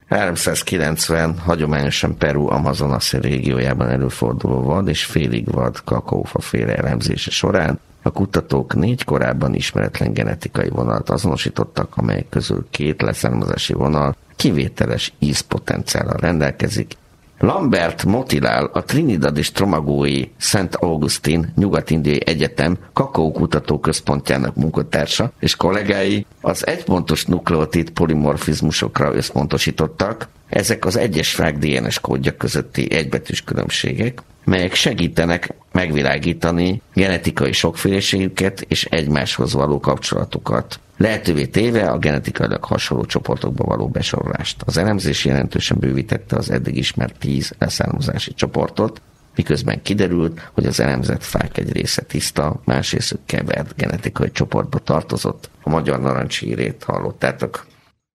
390 hagyományosan Peru Amazonasi régiójában előforduló vad és félig vad kakaófaféle elemzése során a kutatók 4 korábban ismeretlen genetikai vonalat azonosítottak, amelyek közül 2 leszármazási vonal kivételes ízpotenciállal rendelkezik. Lambert Motilal, a Trinidad és Tomagói Szent Augustine Nyugat-Indiai Egyetem kakaókutató központjának munkatársa és kollégái az egypontos nukleotid polimorfizmusokra összpontosítottak. Ezek az egyes fák DNS kódja közötti egybetűs különbségek, melyek segítenek megvilágítani genetikai sokféleségüket és egymáshoz való kapcsolatukat, lehetővé téve a genetikailag hasonló csoportokba való besorolást. Az elemzés jelentősen bővítette az eddig ismert 10 leszármazási csoportot, miközben kiderült, hogy az elemzett fák egy része tiszta, más részük kevert genetikai csoportba tartozott. A magyar narancshírét hallottátok.